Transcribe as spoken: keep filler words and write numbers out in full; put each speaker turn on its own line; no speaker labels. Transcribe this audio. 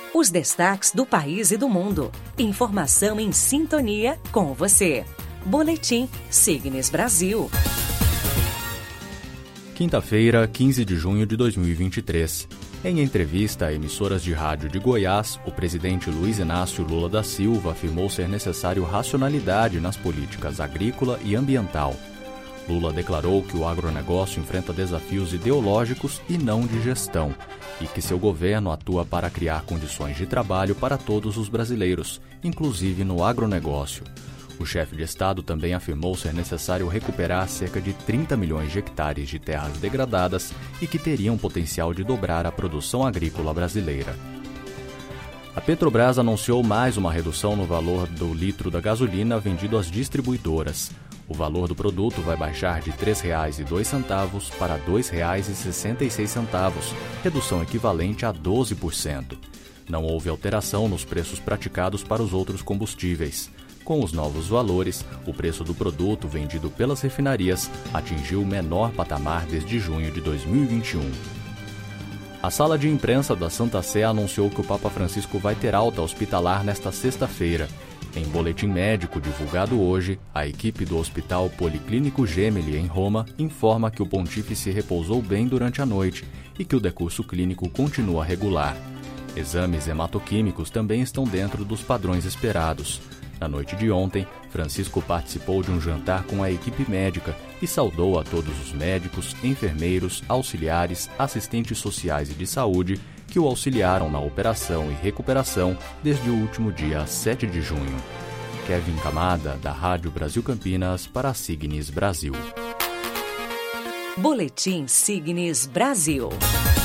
Os destaques do país e do mundo. Informação em sintonia com você. Boletim Signes Brasil.
Quinta-feira, quinze de junho de dois mil e vinte e três. Em entrevista a emissoras de rádio de Goiás, o presidente Luiz Inácio Lula da Silva afirmou ser necessário racionalidade nas políticas agrícola e ambiental. Lula declarou que o agronegócio enfrenta desafios ideológicos e não de gestão, e que seu governo atua para criar condições de trabalho para todos os brasileiros, inclusive no agronegócio. O chefe de Estado também afirmou ser necessário recuperar cerca de trinta milhões de hectares de terras degradadas e que teriam potencial de dobrar a produção agrícola brasileira. A Petrobras anunciou mais uma redução no valor do litro da gasolina vendido às distribuidoras. O valor do produto vai baixar de três reais e dois centavos para dois reais e sessenta e seis centavos, redução equivalente a doze por cento. Não houve alteração nos preços praticados para os outros combustíveis. Com os novos valores, o preço do produto vendido pelas refinarias atingiu o menor patamar desde junho de dois mil e vinte e um. A sala de imprensa da Santa Sé anunciou que o Papa Francisco vai ter alta hospitalar nesta sexta-feira. Em boletim médico divulgado hoje, a equipe do Hospital Policlínico Gemelli, em Roma, informa que o pontífice repousou bem durante a noite e que o decurso clínico continua regular. Exames hematoquímicos também estão dentro dos padrões esperados. Na noite de ontem, Francisco participou de um jantar com a equipe médica e saudou a todos os médicos, enfermeiros, auxiliares, assistentes sociais e de saúde que o auxiliaram na operação e recuperação desde o último dia sete de junho. Kevin Camada, da Rádio Brasil Campinas, para a Signes Brasil.
Boletim Signes Brasil.